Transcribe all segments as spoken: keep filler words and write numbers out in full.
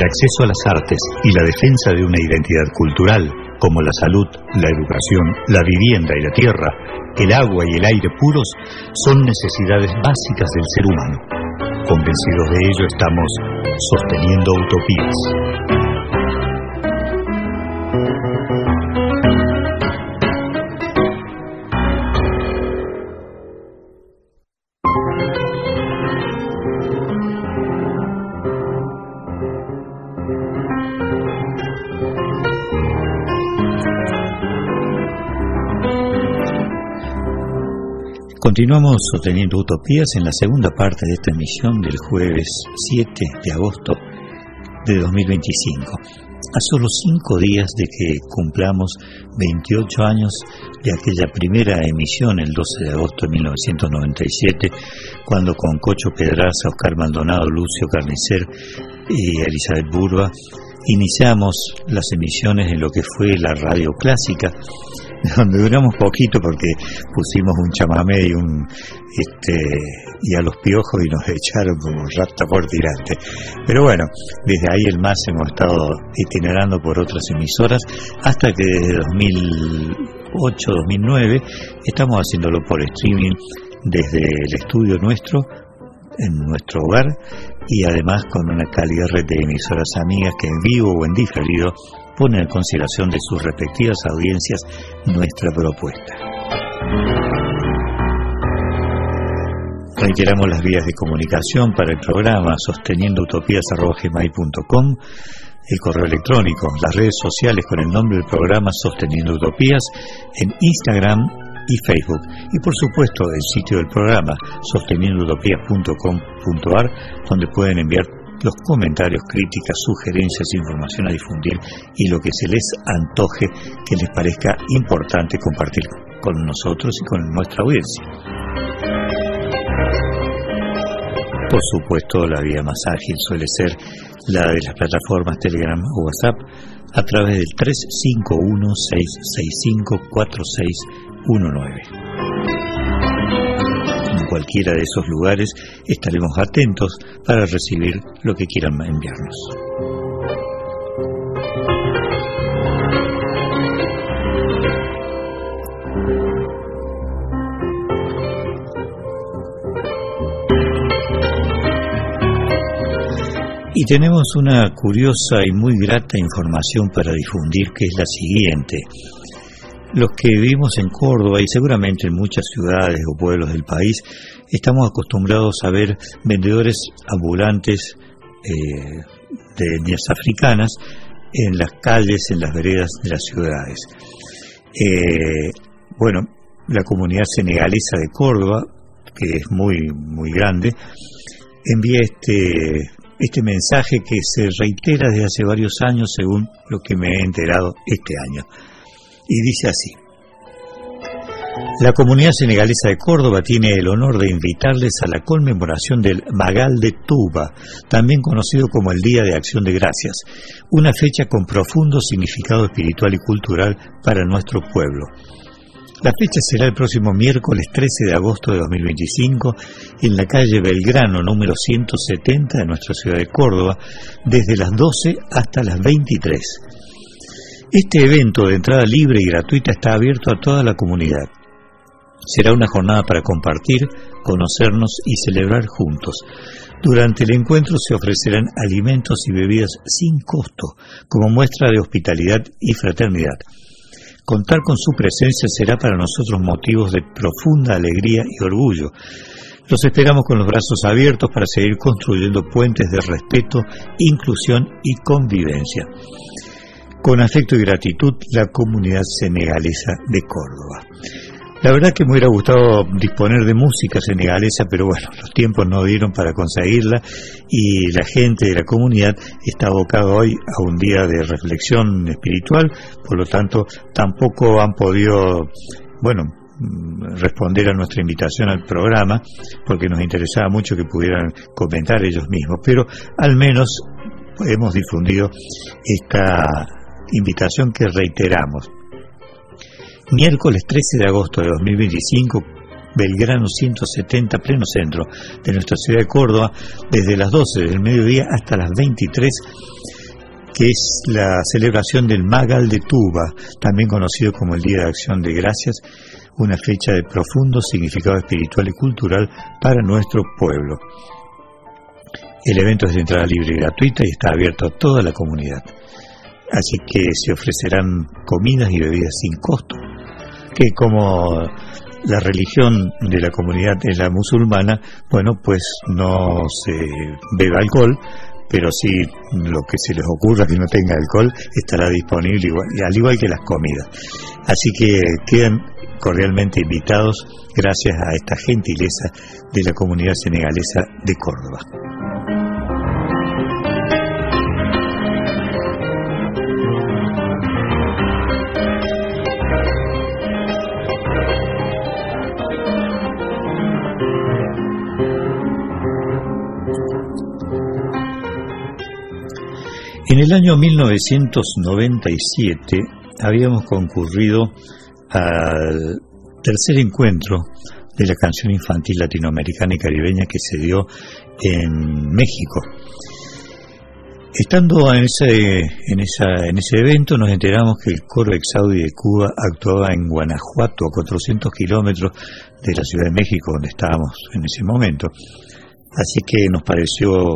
El acceso a las artes y la defensa de una identidad cultural, como la salud, la educación, la vivienda y la tierra, el agua y el aire puros, son necesidades básicas del ser humano. Convencidos de ello, estamos sosteniendo utopías. Continuamos sosteniendo utopías en la segunda parte de esta emisión del jueves siete de agosto de dos mil veinticinco. A solo cinco días de que cumplamos veintiocho años de aquella primera emisión, el doce de agosto de mil novecientos noventa y siete, cuando con Cocho Pedraza, Oscar Maldonado, Lucio Carnicer y Elizabeth Burba iniciamos las emisiones en lo que fue la radio clásica, donde duramos poquito porque pusimos un chamamé y un este y a los piojos y nos echaron como rata por tirante. Pero bueno, desde ahí el más hemos estado itinerando por otras emisoras hasta que desde dos mil ocho dos mil nueve estamos haciéndolo por streaming desde el estudio nuestro, en nuestro hogar, y además con una calidad red de emisoras amigas que en vivo o en diferido ponen en consideración de sus respectivas audiencias nuestra propuesta. Reiteramos las vías de comunicación para el programa: sosteniendo utopías arroba gmail punto com, el correo electrónico, las redes sociales con el nombre del programa Sosteniendo Utopías en Instagram y Facebook, y por supuesto el sitio del programa sosteniendo utopías punto com punto a r, donde pueden enviar los comentarios, críticas, sugerencias, información a difundir y lo que se les antoje que les parezca importante compartir con nosotros y con nuestra audiencia. Por supuesto, la vía más ágil suele ser la de las plataformas Telegram o WhatsApp a través del tres cinco uno, seis seis cinco, cuatro seis uno nueve. En cualquiera de esos lugares estaremos atentos para recibir lo que quieran enviarnos. Y tenemos una curiosa y muy grata información para difundir, que es la siguiente. Los que vivimos en Córdoba y seguramente en muchas ciudades o pueblos del país estamos acostumbrados a ver vendedores ambulantes eh, de etnias africanas en las calles, en las veredas de las ciudades. Eh, bueno, la comunidad senegalesa de Córdoba, que es muy muy grande, envía este este mensaje que se reitera desde hace varios años, según lo que me he enterado este año. Y dice así: la comunidad senegalesa de Córdoba tiene el honor de invitarles a la conmemoración del Magal de Touba, también conocido como el Día de Acción de Gracias, una fecha con profundo significado espiritual y cultural para nuestro pueblo. La fecha será el próximo miércoles trece de agosto de dos mil veinticinco en la calle Belgrano número ciento setenta de nuestra ciudad de Córdoba, desde las doce hasta las veintitrés. Este evento de entrada libre y gratuita está abierto a toda la comunidad. Será una jornada para compartir, conocernos y celebrar juntos. Durante el encuentro se ofrecerán alimentos y bebidas sin costo, como muestra de hospitalidad y fraternidad. Contar con su presencia será para nosotros motivos de profunda alegría y orgullo. Los esperamos con los brazos abiertos para seguir construyendo puentes de respeto, inclusión y convivencia. Con afecto y gratitud, la comunidad senegalesa de Córdoba. La verdad que me hubiera gustado disponer de música senegalesa, pero bueno, los tiempos no dieron para conseguirla y la gente de la comunidad está abocada hoy a un día de reflexión espiritual, por lo tanto tampoco han podido, bueno, responder a nuestra invitación al programa, porque nos interesaba mucho que pudieran comentar ellos mismos, pero al menos hemos difundido esta invitación que reiteramos. Miércoles trece de agosto de dos mil veinticinco, Belgrano ciento setenta, pleno centro de nuestra ciudad de Córdoba, desde las doce del mediodía hasta las veintitrés, que es la celebración del Magal de Tuba, también conocido como el Día de Acción de Gracias, una fecha de profundo significado espiritual y cultural para nuestro pueblo. El evento es de entrada libre y gratuita y está abierto a toda la comunidad. Así que se ofrecerán comidas y bebidas sin costo, que como la religión de la comunidad es la musulmana, bueno, pues no se bebe alcohol, pero sí lo que se les ocurra que no tenga alcohol estará disponible igual, al igual que las comidas. Así que quedan cordialmente invitados gracias a esta gentileza de la comunidad senegalesa de Córdoba. En el año mil novecientos noventa y siete habíamos concurrido al tercer encuentro de la canción infantil latinoamericana y caribeña que se dio en México. Estando en ese, en esa, en ese evento nos enteramos que el coro Exaudi de Cuba actuaba en Guanajuato, a cuatrocientos kilómetros de la Ciudad de México, donde estábamos en ese momento. Así que nos pareció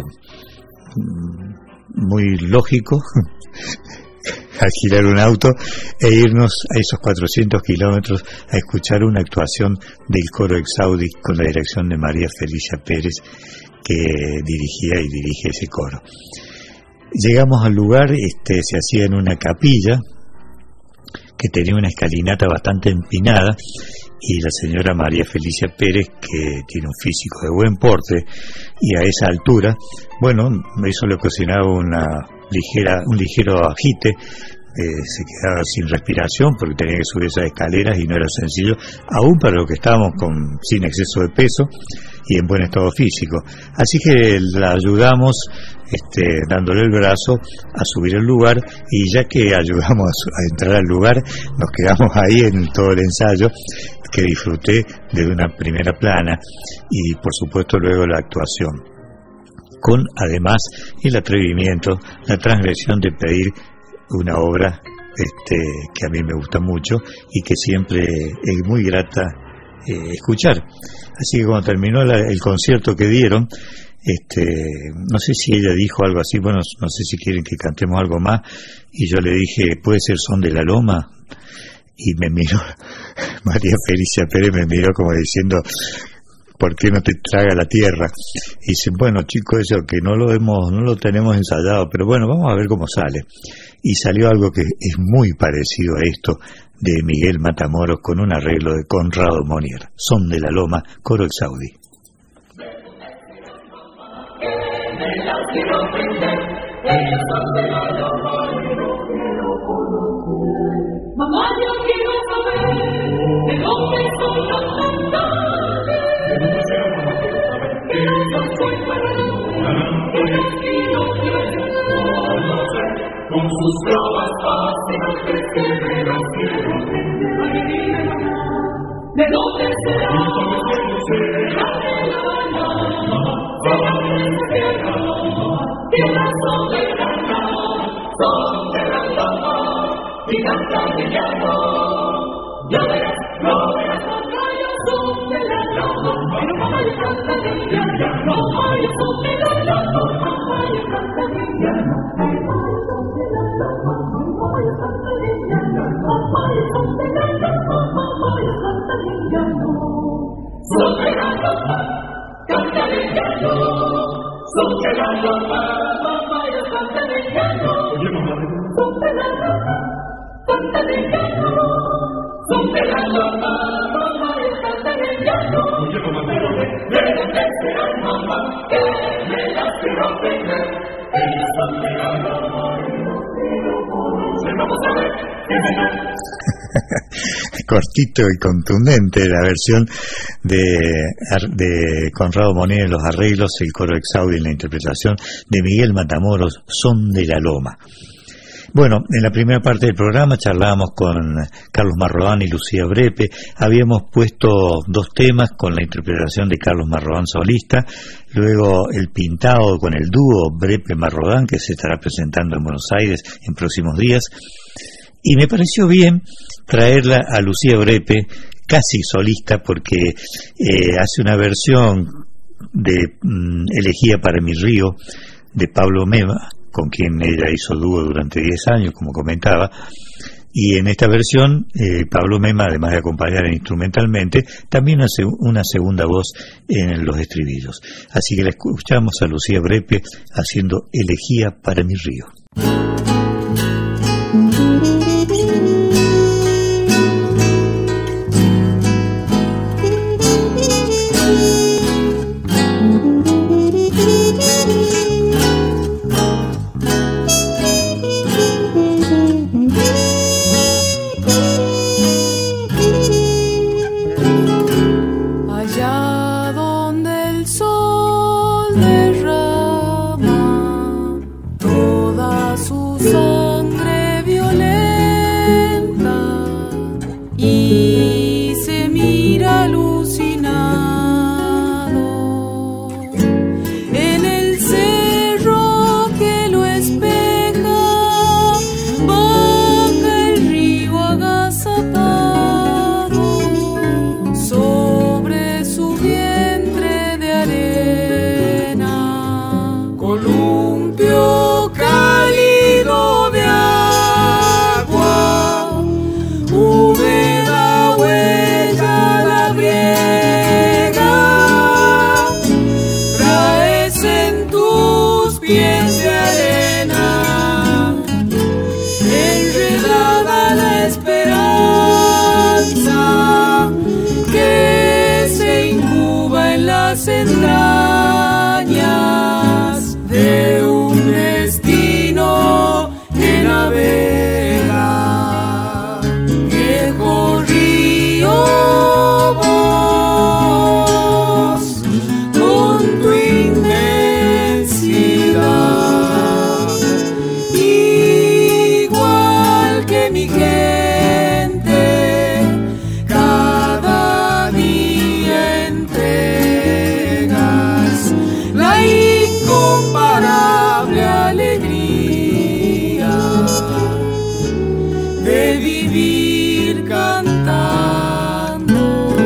muy lógico alquilar un auto e irnos a esos cuatrocientos kilómetros a escuchar una actuación del coro Exaudi con la dirección de María Felicia Pérez, que dirigía y dirige ese coro. Llegamos al lugar, este, se hacía en una capilla que tenía una escalinata bastante empinada, y la señora María Felicia Pérez, que tiene un físico de buen porte, y a esa altura, bueno, eso le ocasionaba una ligera, un ligero agite, eh, se quedaba sin respiración porque tenía que subir esas escaleras y no era sencillo, aún para los que estábamos con, sin exceso de peso y en buen estado físico. Así que la ayudamos este, dándole el brazo a subir al lugar, y ya que ayudamos a entrar al lugar, nos quedamos ahí en todo el ensayo, que disfruté de una primera plana, y por supuesto luego la actuación, con además el atrevimiento, la transgresión de pedir una obra este, que a mí me gusta mucho y que siempre es muy grata eh, escuchar. Así que cuando terminó la, el concierto que dieron, este, no sé si ella dijo algo así, bueno, no sé si quieren que cantemos algo más, y yo le dije, ¿puede ser Son de la Loma? Y me miró, María Felicia Pérez me miró como diciendo, ¿por qué no te traga la tierra? Y dice, bueno, chicos, eso que no lo hemos, no lo tenemos ensayado, pero bueno, vamos a ver cómo sale. Y salió algo que es muy parecido a esto, de Miguel Matamoros, con un arreglo de Conrado Monier. Son de la Loma, coro Exaudi. Mamá, yo quiero saber de dónde son las cantales, que no soy para que los quiero conocer, con sus pruebas fáciles que me los quiero entender. ¿De dónde será? ¿Será de la Habana? ¿Será de Sierra? ¿Tierra soberana? Son de la Loma y cantan de llano. Ya verás, no verás, los rayos son de la Loma, pero mamá yo canta de llano. Los rayos son de la Loma, mamá yo canta de llano. Los rayos son de la Loma, mamá yo canta de llano. Los rayos son de la Loma, mamá yo canta de llano. Son de la Loma, canta de llano. Son de la Loma, mamá yo canta de llano. Son de la Loma, canta de llano. Son de la Loma, mamá yo canta de llano. Pero de dónde será mamá, que me la quiero aprender. Ellos son de la Loma y los quiero conocer. Vamos a ver, ¿qué me da? Cortito y contundente la versión de, de Conrado Monier en los arreglos, el coro Exaudi en la interpretación de Miguel Matamoros, Son de la Loma. Bueno, en la primera parte del programa charlábamos con Carlos Marrodán y Lucía Brepe. Habíamos puesto dos temas con la interpretación de Carlos Marrodán solista, luego el pintado con el dúo Brepe-Marrodán, que se estará presentando en Buenos Aires en próximos días. Y me pareció bien traerla a Lucía Brepe, casi solista, porque eh, hace una versión de mm, Elegía para mi río, de Pablo Mema, con quien ella hizo dúo durante diez años, como comentaba, y en esta versión eh, Pablo Mema, además de acompañar instrumentalmente, también hace una segunda voz en los estribillos. Así que la escuchamos a Lucía Brepe haciendo Elegía para mi río. Entrañas de un destino que navega, viejo río, vos con tu inmensidad, igual que mi gente, cada día entregas la incomparable alegría de vivir cantando.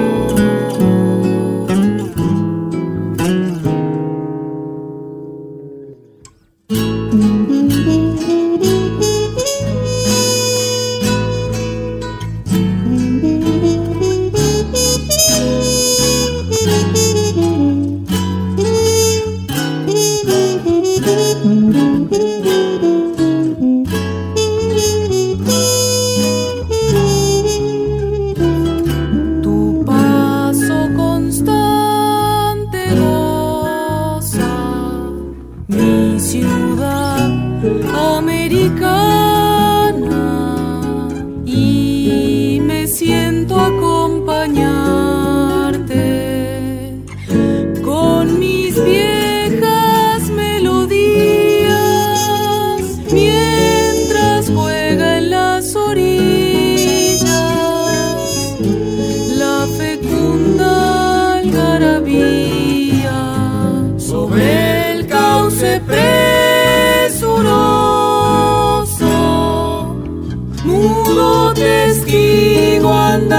Testigo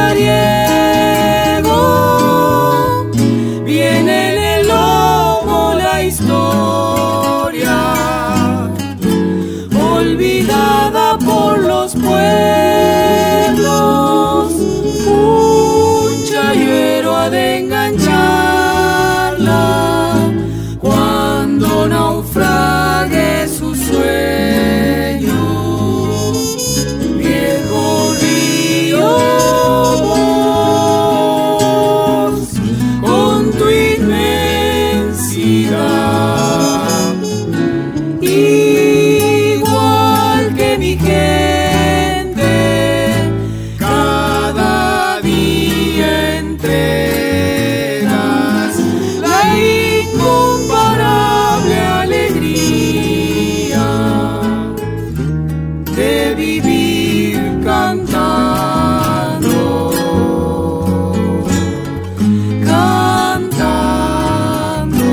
andariego, viene en el lomo la historia, olvidada por los pueblos, un chayero ha de engancharla cuando naufrague su sueño. Con tu inmensidad, igual que mi gente, de vivir cantando, cantando,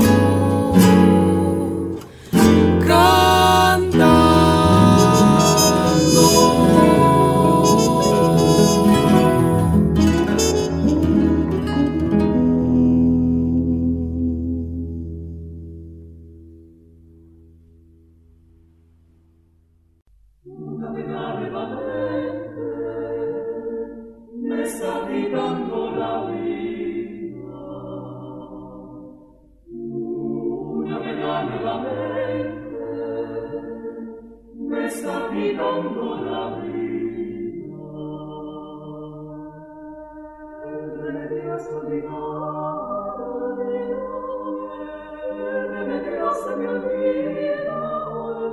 cantando. Me está quitando la vida, una pena nuevamente me está quitando la vida. Remedios olvidados, remedios se me olvidan,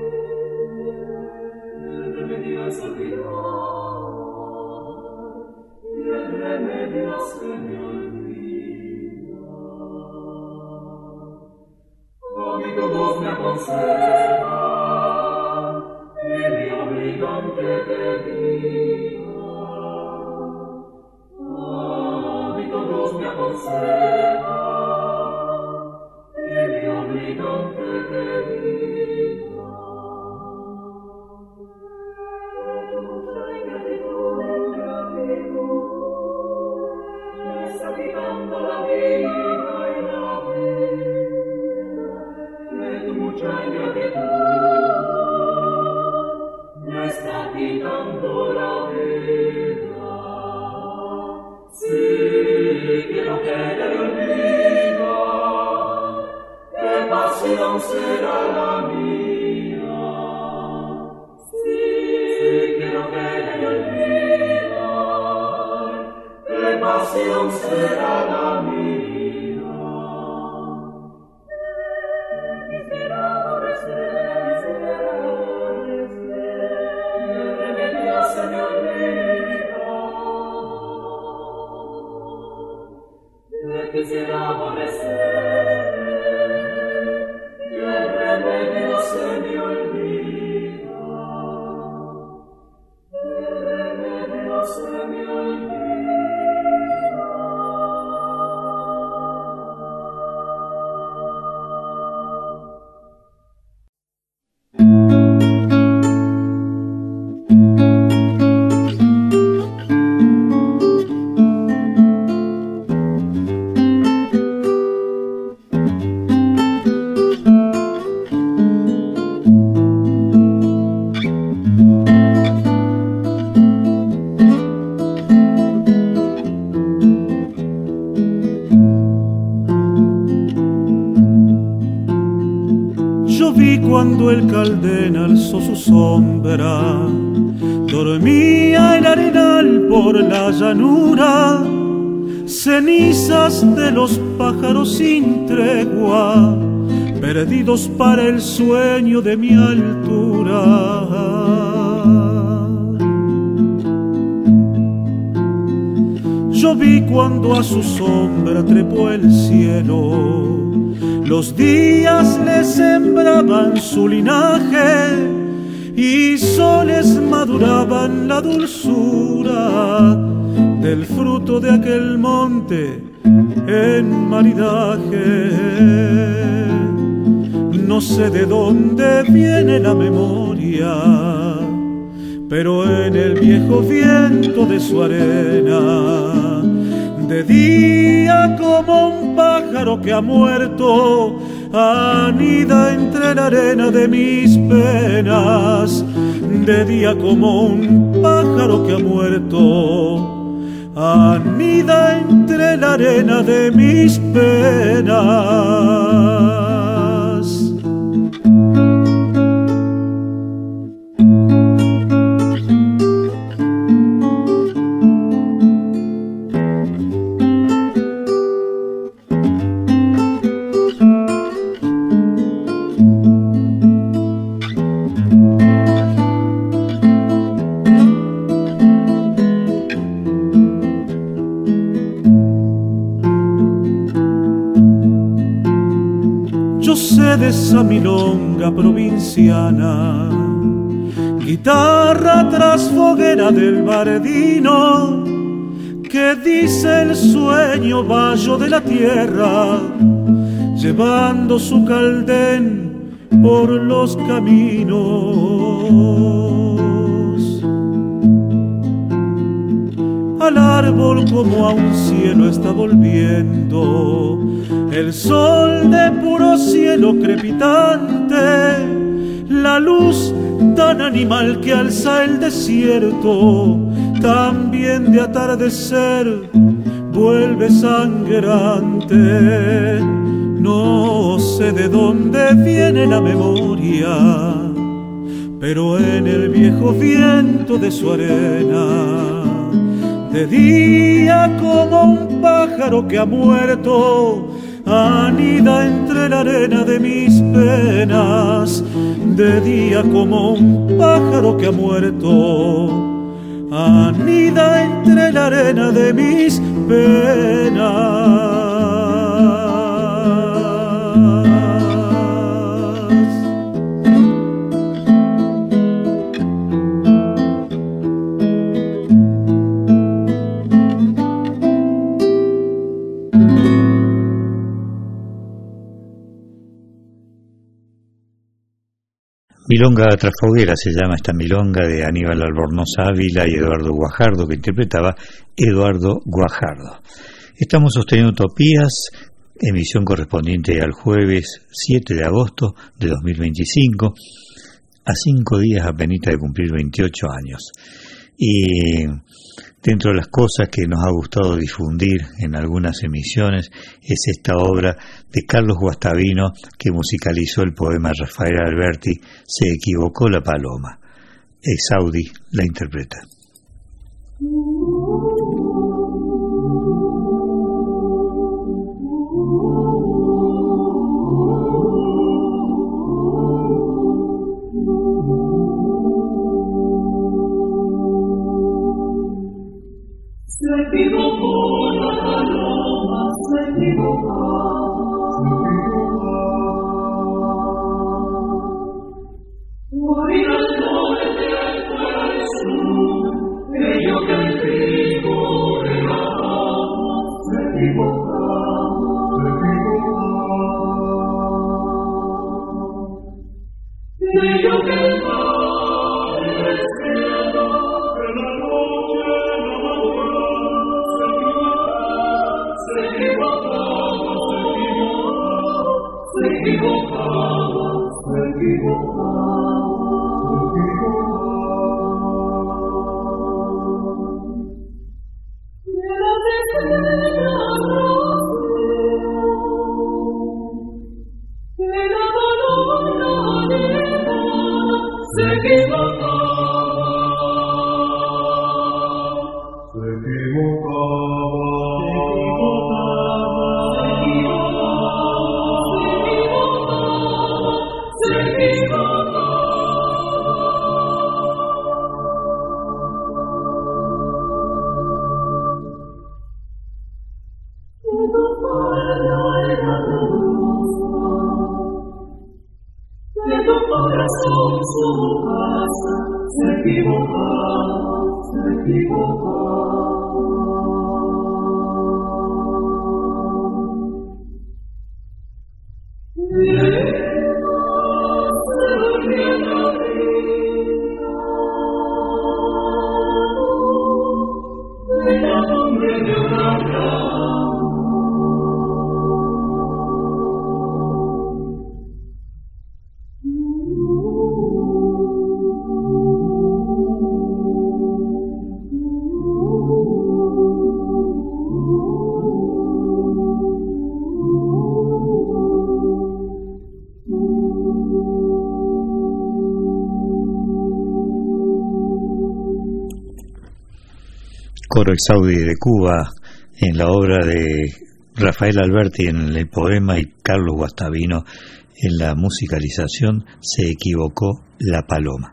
remedios olvidados, y el remedio se me olvida. Oh, mi voz me aconseja y me obligan que te diga. Oh, mi voz me aconseja y me obligan que te diga. Mucha ingratitud, ingratitud, me está quitando la vida y la vida. De tu mucha ingratitud, me está quitando la vida. Si quiero que ella me olvida, qué pasión será la mía. Si quiero que ella me olvida, qué pasión será la mía. Quisiera aborrecer, quisiera aborrecer, y el remedio se me olvida. Yo quisiera aborrecer, y el remedio se me olvida. El remedio se me olvida. Cuando el Caldén alzó su sombra, dormía el arenal por la llanura, cenizas de los pájaros sin tregua, perdidos para el sueño de mi altura. Yo vi cuando a su sombra trepó el cielo, los días le sembraban su linaje y soles maduraban la dulzura del fruto de aquel monte en maridaje. No sé de dónde viene la memoria, pero en el viejo viento de su arena, de día como un pájaro que ha muerto, anida entre la arena de mis penas. De día como un pájaro que ha muerto, anida entre la arena de mis penas. De esa milonga provinciana, Guitarra tras foguera del bardino, que dice el sueño vallo de la tierra, llevando su caldén por los caminos. Al árbol como a un cielo está volviendo el sol de puro cielo crepitante, la luz tan animal que alza el desierto, también de atardecer vuelve sangrante. No sé de dónde viene la memoria, pero en el viejo viento de su arena, de día como un pájaro que ha muerto, anida entre la arena de mis penas. De día como un pájaro que ha muerto, anida entre la arena de mis penas. Milonga tras foguera se llama esta milonga de Aníbal Albornoz Ávila y Eduardo Guajardo, que interpretaba Eduardo Guajardo. Estamos sosteniendo Utopías, emisión correspondiente al jueves siete de agosto de dos mil veinticinco, a cinco días apenas de cumplir veintiocho años. Y dentro de las cosas que nos ha gustado difundir en algunas emisiones es esta obra de Carlos Guastavino, que musicalizó el poema Rafael Alberti, Se equivocó la paloma. Esaudi la interpreta. Se equivocó la paloma, se equivocó. Morir al norte del sur, creyó que el trigo era agua, se equivocó, se equivocó. Creyó que el mar era el cielo, que la noche era la mañana. Se equivocaba, se equivocaba, se equivocaba. De las estrellas de la paloma se equivocaba, se su casa, se equivocaba, se equivocaba. Llega, se volvió la vida, de la nombre de una rama. Coro Esaudi de Cuba en la obra de Rafael Alberti en el poema y Carlos Guastavino en la musicalización Se equivocó la paloma.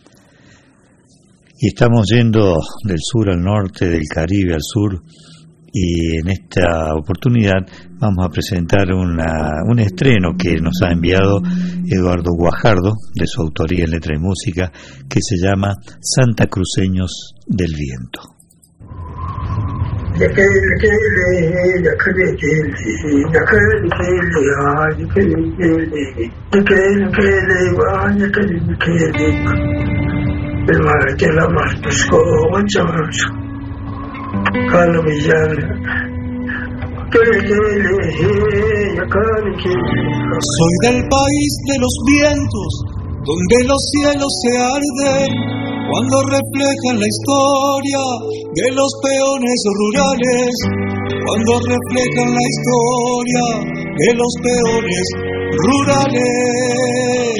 Y estamos yendo del sur al norte, del Caribe al sur, y en esta oportunidad vamos a presentar una, un estreno que nos ha enviado Eduardo Guajardo, de su autoría en letra y música, que se llama Santacruceños del Viento. Soy del país de los vientos, donde los cielos se arden cuando reflejan la historia de los peones rurales, cuando reflejan la historia de los peones rurales.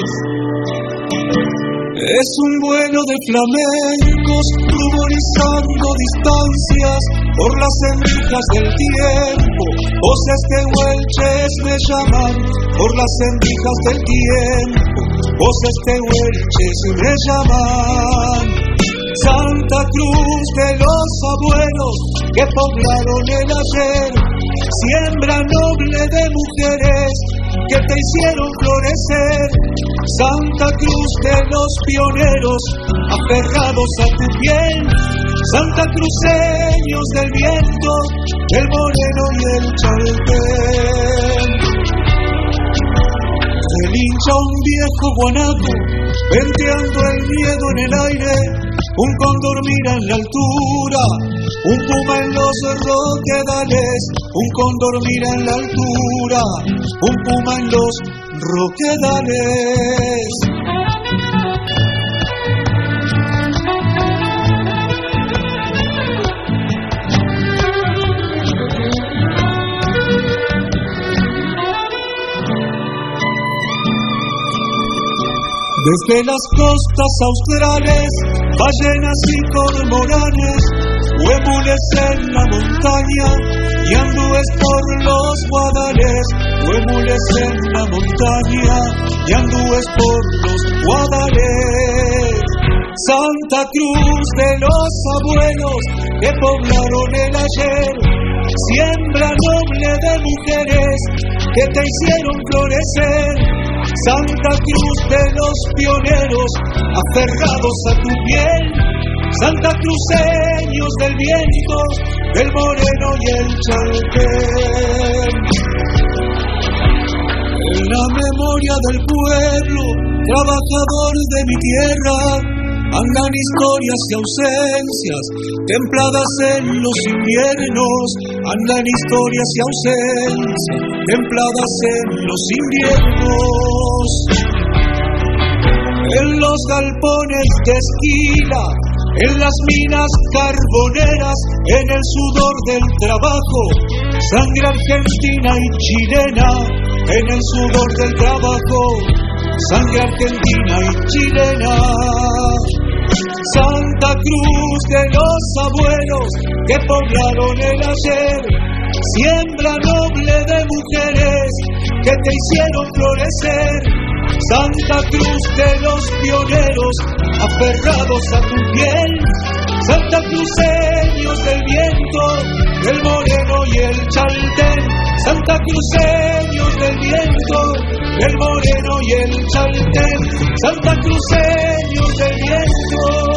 Es un vuelo de flamencos ruborizando distancias por las endijas del tiempo. Voces de huelches me llaman por las endijas del tiempo. Voces de huelches me llaman. Santa Cruz de los abuelos que poblaron el ayer, siembra noble de mujeres que te hicieron florecer. Santa Cruz de los pioneros aferrados a tu piel, Santa Cruceños del viento, del moreno y el chaltén. Se lincha un viejo guanaco, venteando el miedo en el aire. Un cóndor mira en la altura, un puma en los roquedales. Un cóndor mira en la altura, un puma en los roquedales. Desde las costas australes, ballenas y cormoranes, huemules en la montaña y andúes por los guadales. Huemules en la montaña y andúes por los guadales. Santa Cruz de los abuelos que poblaron el ayer, siembra noble de mujeres que te hicieron florecer. Santa Cruz de los pioneros aferrados a tu piel, Santa Cruceños del viento, del moreno y el chaltén. En la memoria del pueblo trabajador de mi tierra andan historias y ausencias templadas en los inviernos. Andan historias y ausencias templadas en los inviernos. En los galpones de esquila, en las minas carboneras, en el sudor del trabajo, sangre argentina y chilena. En el sudor del trabajo, sangre argentina y chilena. Santa Cruz de los abuelos que poblaron el ayer, siembra noble de mujeres que te hicieron florecer. Santa Cruz de los pioneros aferrados a tu piel, Santa Cruceños del viento, del moreno y el chaltén. Santa Cruceños del viento, del moreno y el chaltén. Santa Cruceños del viento.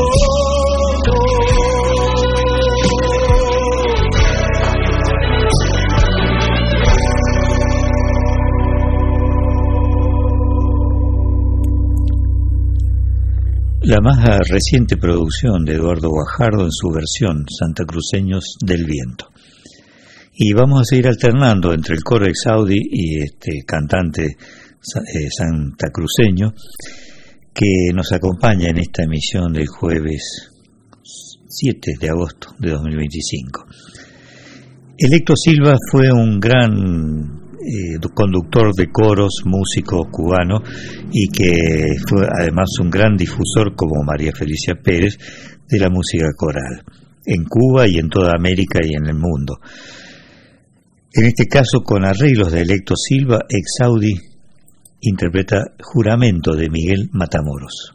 La más reciente producción de Eduardo Guajardo en su versión Santacruceños del Viento. Y vamos a seguir alternando entre el coro Exaudi y este cantante eh, santacruceño que nos acompaña en esta emisión del jueves siete de agosto de dos mil veinticinco. Electo Silva fue un gran Eh, conductor de coros, músico cubano, y que fue además un gran difusor, como María Felicia Pérez, de la música coral en Cuba y en toda América y en el mundo. En este caso, con arreglos de Electo Silva, Exaudi interpreta Juramento de Miguel Matamoros.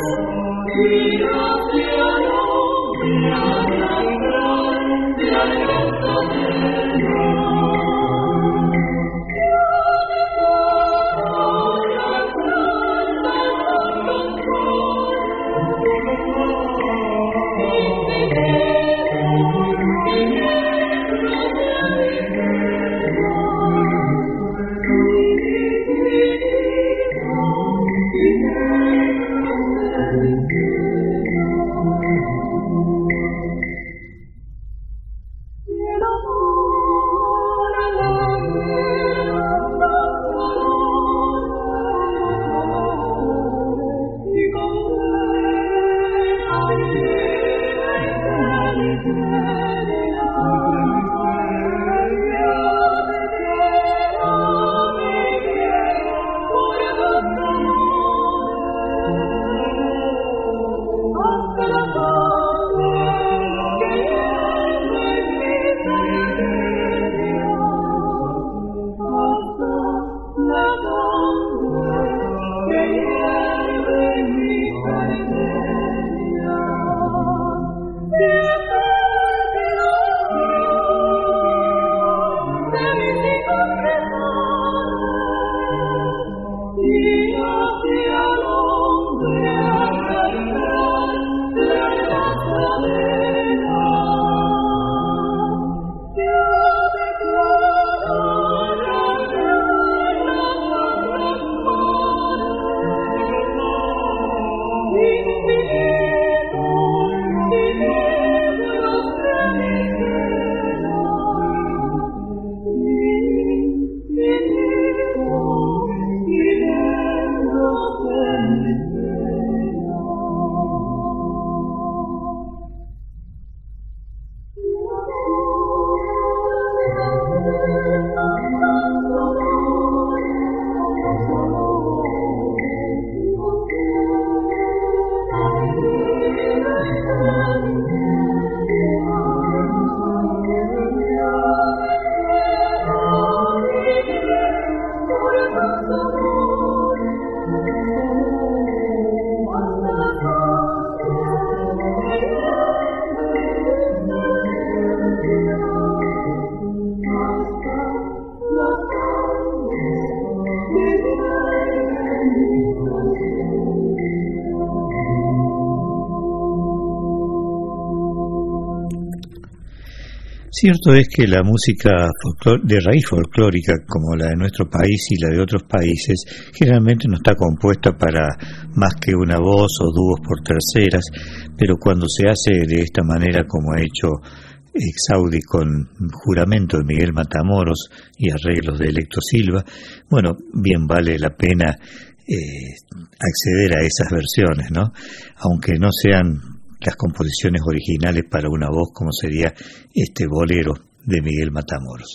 Cierto es que la música de raíz folclórica, como la de nuestro país y la de otros países, generalmente no está compuesta para más que una voz o dúos por terceras, pero cuando se hace de esta manera como ha hecho Exaudi con Juramento de Miguel Matamoros y arreglos de Electo Silva, bueno, bien vale la pena eh, acceder a esas versiones, ¿no? Aunque no sean las composiciones originales para una voz como sería este bolero de Miguel Matamoros.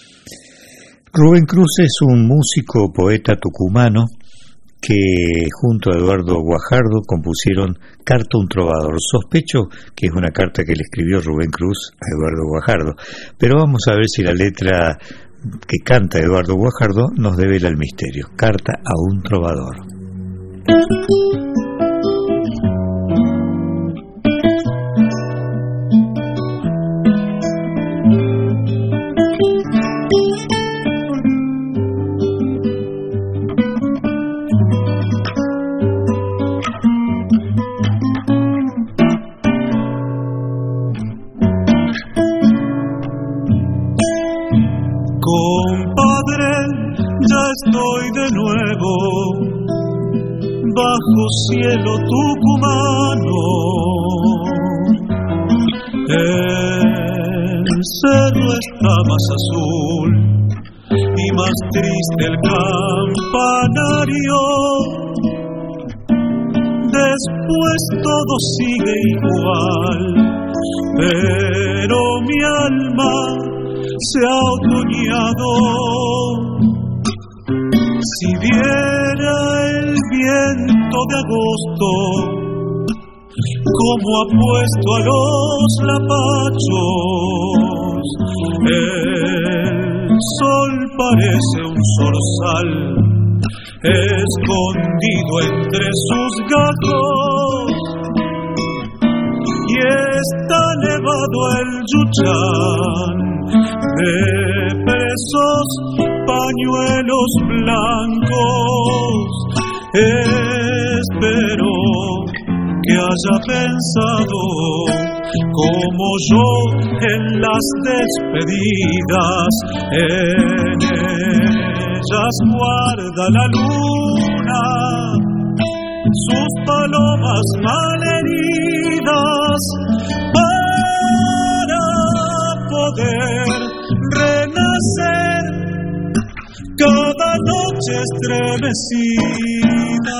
Rubén Cruz es un músico, poeta tucumano que junto a Eduardo Guajardo compusieron Carta a un trovador. Sospecho que es una carta que le escribió Rubén Cruz a Eduardo Guajardo, pero vamos a ver si la letra que canta Eduardo Guajardo nos devela el misterio. Carta a un trovador. Estoy de nuevo bajo cielo tucumano. El cerro está más azul y más triste el campanario. Después todo sigue igual, pero mi alma se ha otoñado. Si viera el viento de agosto como ha puesto a los lapachos, el sol parece un zorzal escondido entre sus gajos, y está nevado el Yuchán de presos pañuelos blancos. Espero que haya pensado como yo en las despedidas. En ellas guarda la luna sus palomas malheridas para poder renacer cada noche estremecida.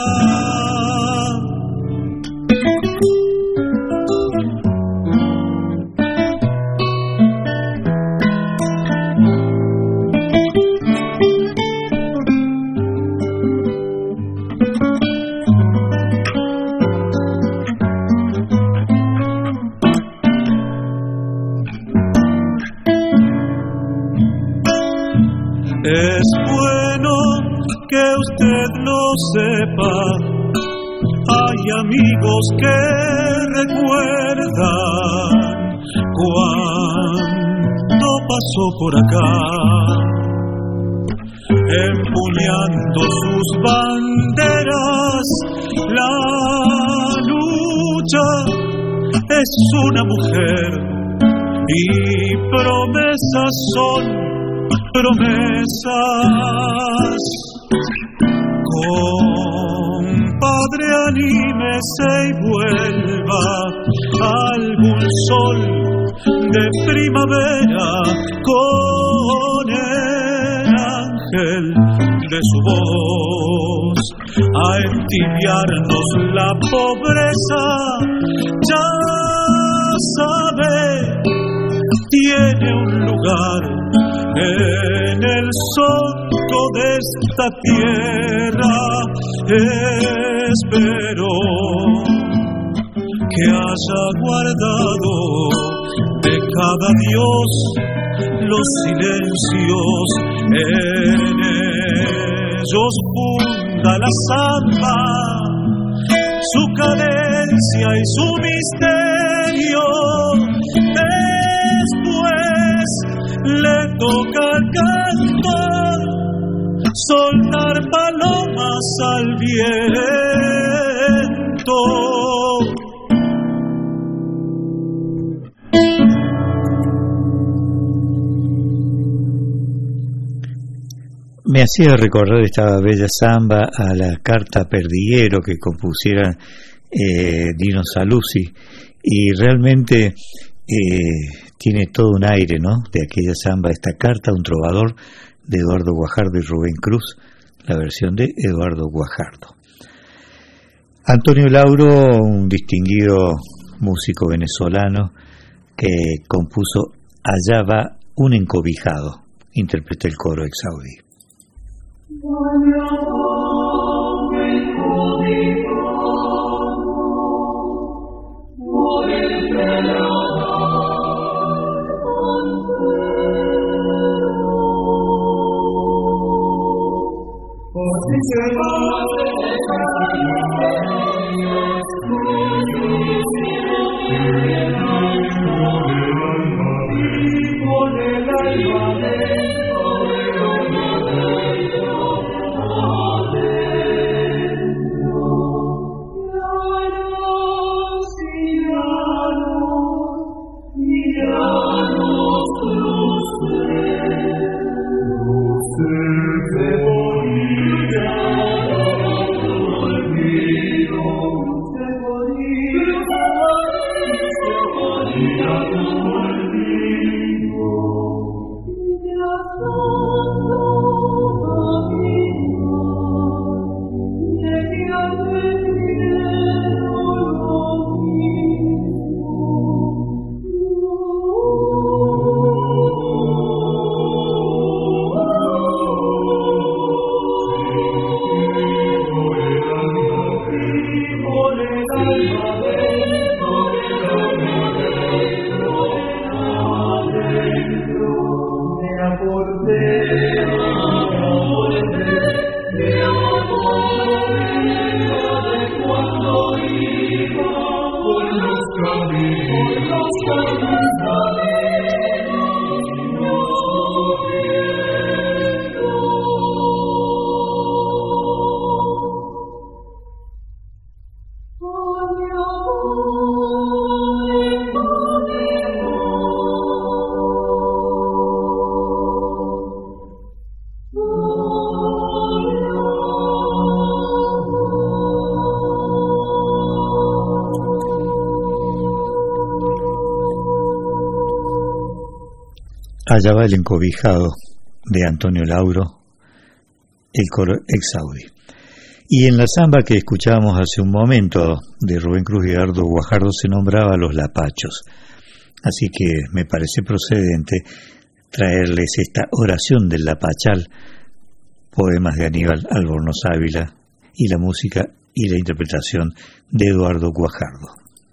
Es bueno que usted lo sepa, hay amigos que recuerdan cuando pasó por acá, empuñando sus banderas. La lucha es una mujer y promesas son promesas. Compadre, anímese y vuelva algún sol de primavera con el ángel de su voz a entibiarnos la pobreza. Ya sabe, tiene un lugar en el soto de esta tierra. Espero que haya guardado de cada dios los silencios. En ellos funda la samba, su cadencia y su misterio. Después le toca cantar, soltar palomas al viento. Me hacía recordar esta bella samba a la carta Perdiguero que compusiera eh, Dino Saluzzi, y realmente eh, tiene todo un aire, ¿no?, de aquella samba, esta carta a un trovador de Eduardo Guajardo y Rubén Cruz, la versión de Eduardo Guajardo. Antonio Lauro, un distinguido músico venezolano que compuso Allá va un encobijado, interpreta el coro Exaudí. Olvido Allá va el encobijado de Antonio Lauro, el coro Exaudi. Y en la samba que escuchábamos hace un momento de Rubén Cruz y Edgardo Guajardo se nombraba a los lapachos. Así que me parece procedente traerles esta oración del lapachal, poemas de Aníbal Albornoz Ávila y la música y la interpretación de Eduardo Guajardo.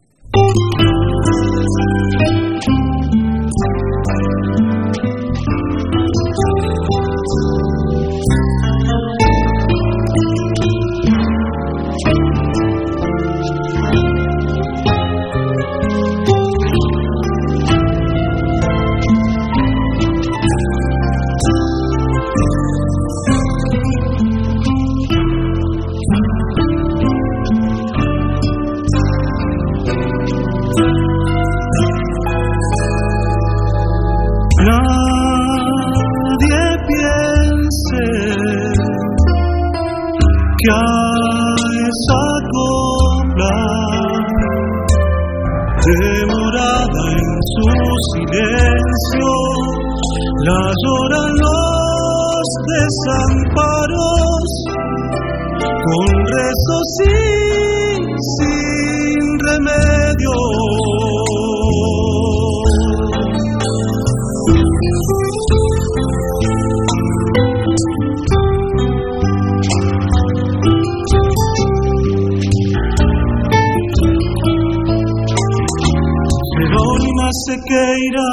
Sequeira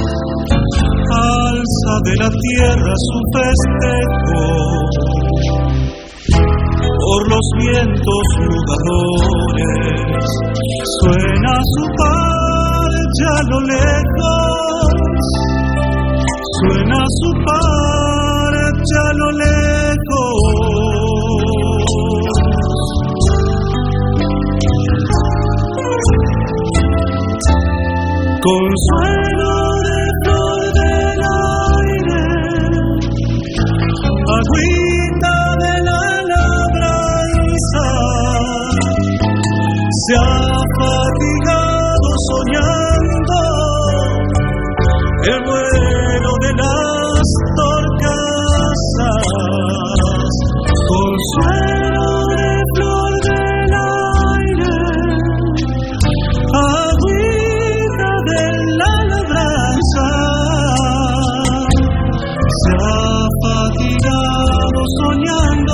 alza de la tierra su festejo por los vientos jugadores, suena su parcha a lo lejos, suena su parcha a lo lejos. Consuelo de flor del aire, agüita de la labranza, se ha fatigado soñando el vuelo de las torcasas. Consuelo de flor del aire, agüita de la labranza, se ha fatigado soñando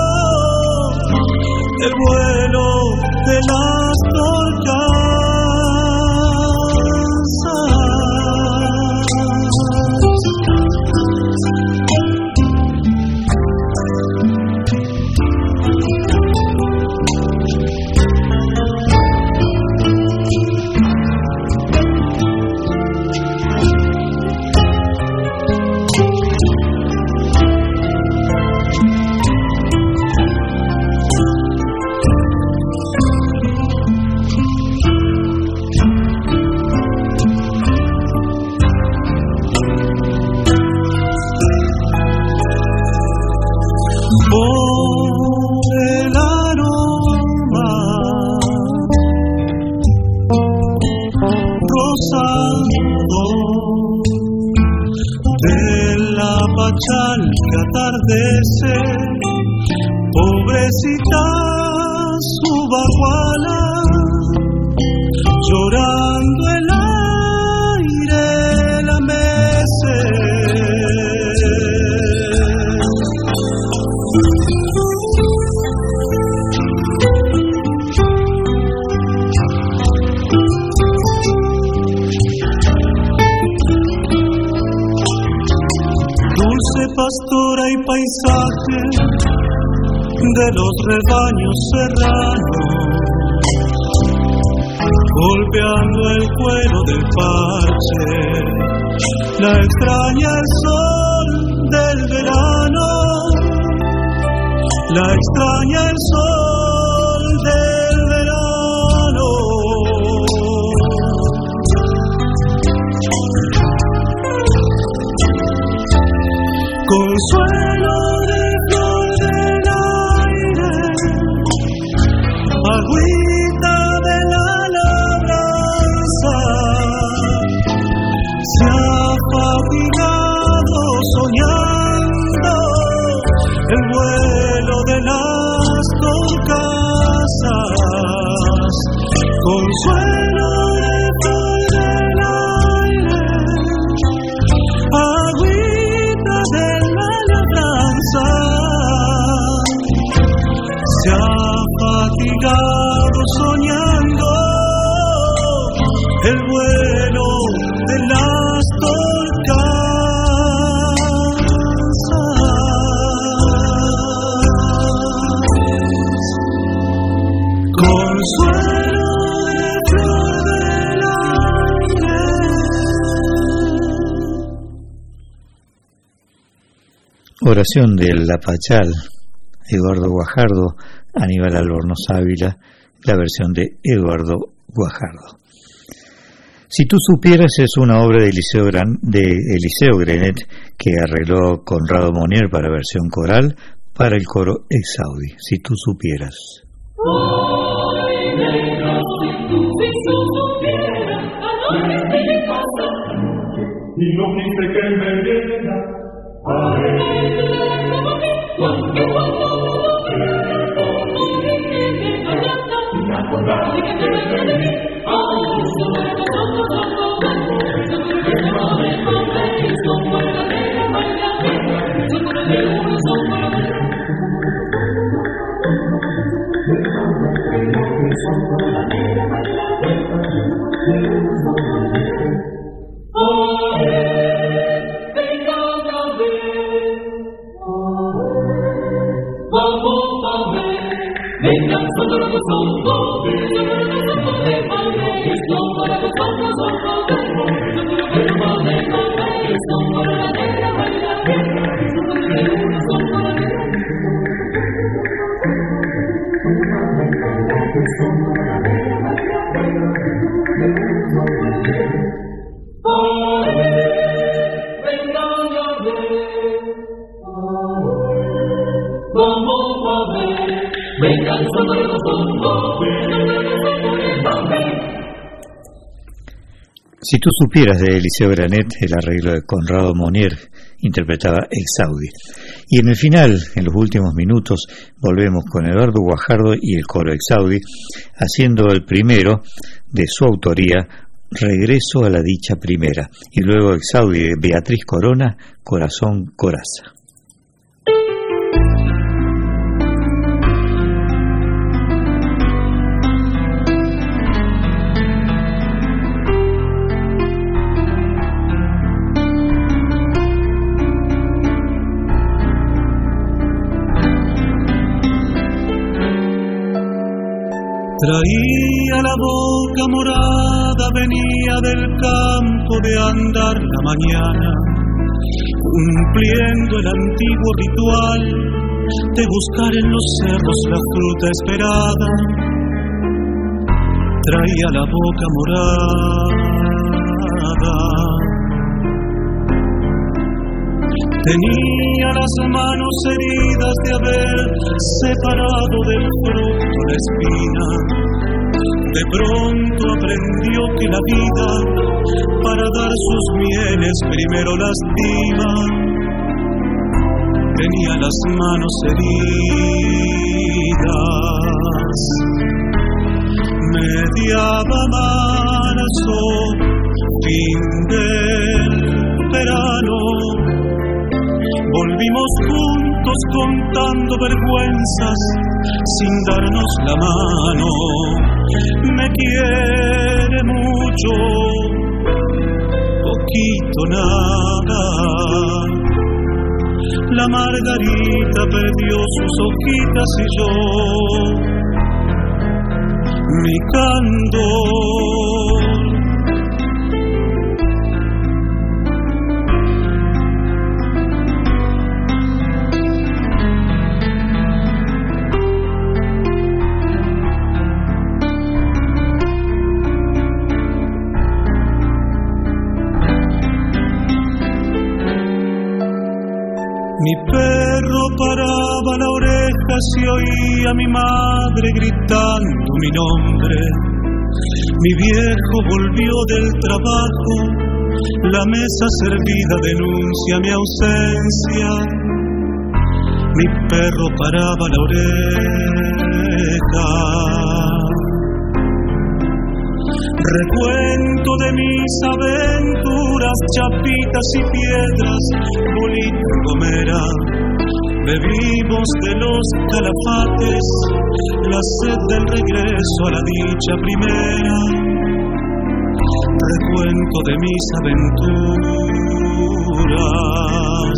el vuelo de las torcasas. Que atardece, pobrecita su baguala, llorando el aire la mece. Pastora y paisaje de los rebaños serranos, golpeando el cuero del parche, la extraña el sol del verano, la extraña el sol del verano. Consuelo de flor del aire, agüita de la labranza, se ha fatigado fatigado soñando el vuelo de las torcansas. Consuelo de flor del aire. Oración del Lapachal, Eduardo Guajardo, Aníbal Albornoz Ávila, la versión de Eduardo Guajardo. Si tú supieras es una obra de Eliseo, Gran, de Eliseo Grenet que arregló Conrado Monier para versión coral para el coro Exaudi. Si tú supieras. Ay, negra, si tú, si tú supieras, anoche te le pasa. Y no quise que me viera. Ay, negra, cuando cuando Si tú supieras de Eliseo Granet, el arreglo de Conrado Monier, interpretaba Exaudi. Y en el final, en los últimos minutos, volvemos con Eduardo Guajardo y el coro Exaudi, haciendo el primero de su autoría, Regreso a la dicha primera, y luego Exaudi de Beatriz Corona, Corazón Coraza. Traía la boca morada, venía del campo de andar la mañana, cumpliendo el antiguo ritual de buscar en los cerros la fruta esperada. Traía la boca morada, tenía las manos heridas de haber separado del fruto la espina. De pronto aprendió que la vida, para dar sus mieles, primero lastima. Tenía las manos heridas. Mediaba marzo, fin del verano. Volvimos juntos contando vergüenzas sin darnos la mano. Me quiere mucho, poquito nada. La margarita perdió sus hojitas y yo, mi candor. Mi perro paraba la oreja si oía a mi madre gritando mi nombre. Mi viejo volvió del trabajo, la mesa servida denuncia mi ausencia. Mi perro paraba la oreja. Recuento de mis aventuras, chapitas y piedras, bolita y gomera. Bebimos de los calafates, la sed del regreso a la dicha primera. Recuento de mis aventuras.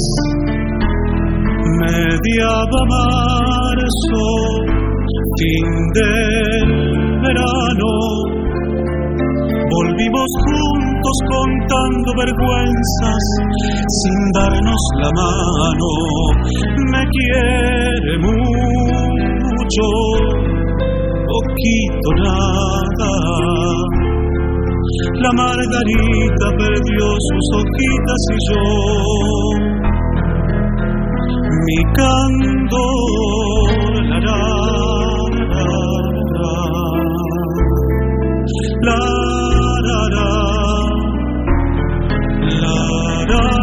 Mediaba marzo, fin del verano. Volvimos juntos contando vergüenzas sin darnos la mano. Me quiere mucho, poquito nada. La margarita perdió sus hojitas y yo, mi candor, la, la, la, la, la, la, la, la, la, la.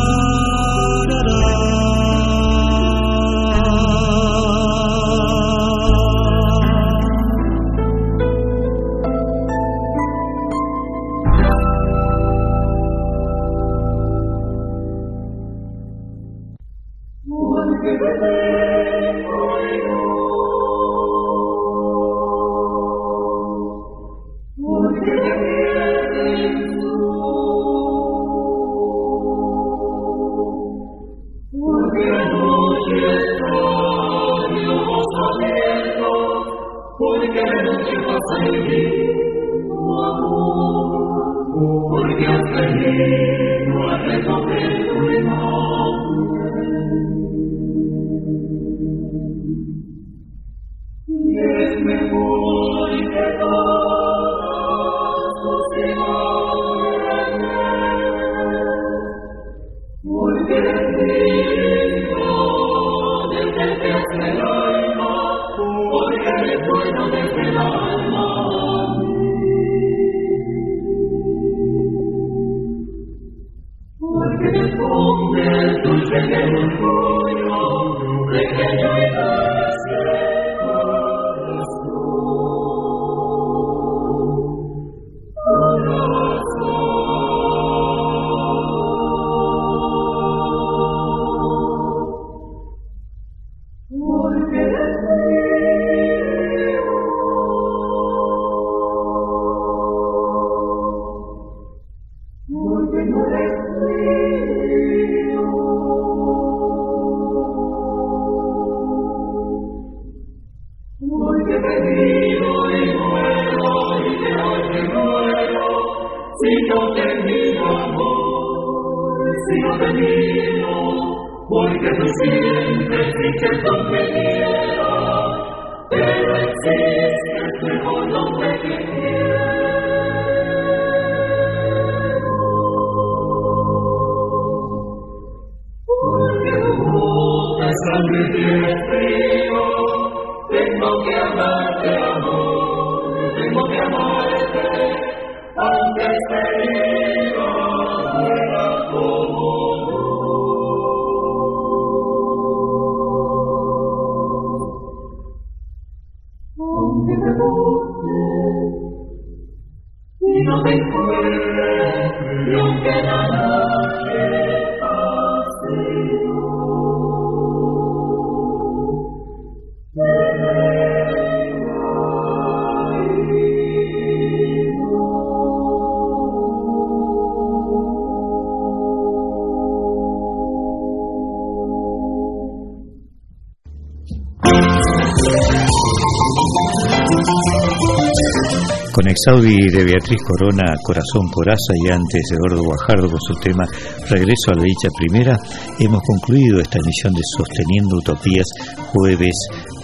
Con Exaudi de Beatriz Corona, Corazón por Asa, y antes Eduardo Guajardo con su tema Regreso a la dicha primera, hemos concluido esta emisión de Sosteniendo Utopías, jueves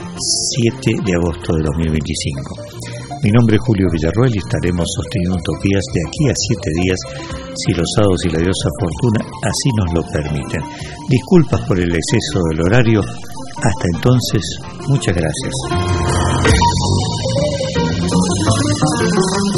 siete de agosto de dos mil veinticinco. Mi nombre es Julio Villarroel y estaremos sosteniendo utopías de aquí a siete días, si los sábados y la diosa Fortuna así nos lo permiten. Disculpas por el exceso del horario. Hasta entonces, muchas gracias.